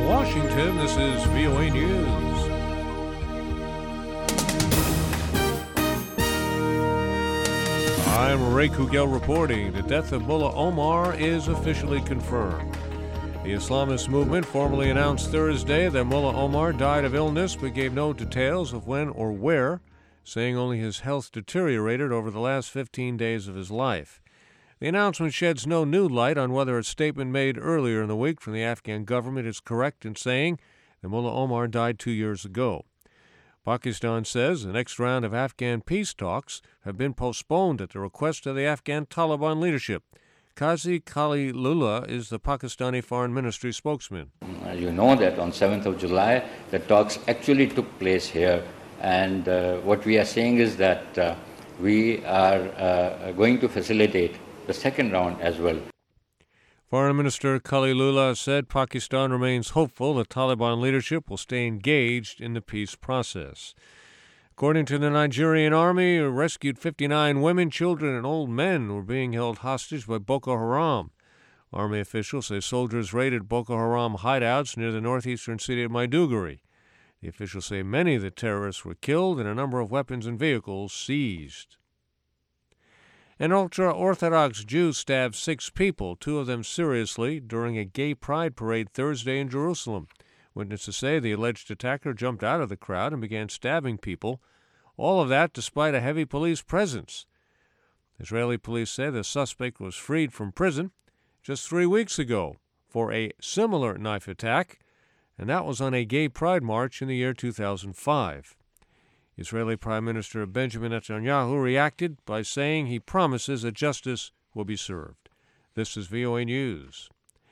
Washington, this is VOA News. I'm Ray Kugel reporting. The death of Mullah Omar is officially confirmed. The Islamist movement formally announced Thursday that Mullah Omar died of illness but gave no details of when or where, saying only his health deteriorated over the last 15 days of his life. The announcement sheds no new light on whether a statement made earlier in the week from the Afghan government is correct in saying that Mullah Omar died 2 years ago. Pakistan says the next round of Afghan peace talks have been postponed at the request of the Afghan Taliban leadership. Qazi Khalilullah is the Pakistani Foreign Ministry spokesman. You know that on 7th of July, the talks actually took place here. And what we are saying is that we are going to facilitate the second round as well. Foreign Minister Khalilullah said Pakistan remains hopeful the Taliban leadership will stay engaged in the peace process. According to the Nigerian army, rescued 59 women, children, and old men were being held hostage by Boko Haram. Army officials say soldiers raided Boko Haram hideouts near the northeastern city of Maiduguri. The officials say many of the terrorists were killed and a number of weapons and vehicles seized. An ultra-Orthodox Jew stabbed 6 people, 2 of them seriously, during a gay pride parade Thursday in Jerusalem. Witnesses say the alleged attacker jumped out of the crowd and began stabbing people, all of that despite a heavy police presence. Israeli police say the suspect was freed from prison just 3 weeks ago for a similar knife attack, and that was on a gay pride march in the year 2005. Israeli Prime Minister Benjamin Netanyahu reacted by saying he promises that justice will be served. This is VOA News.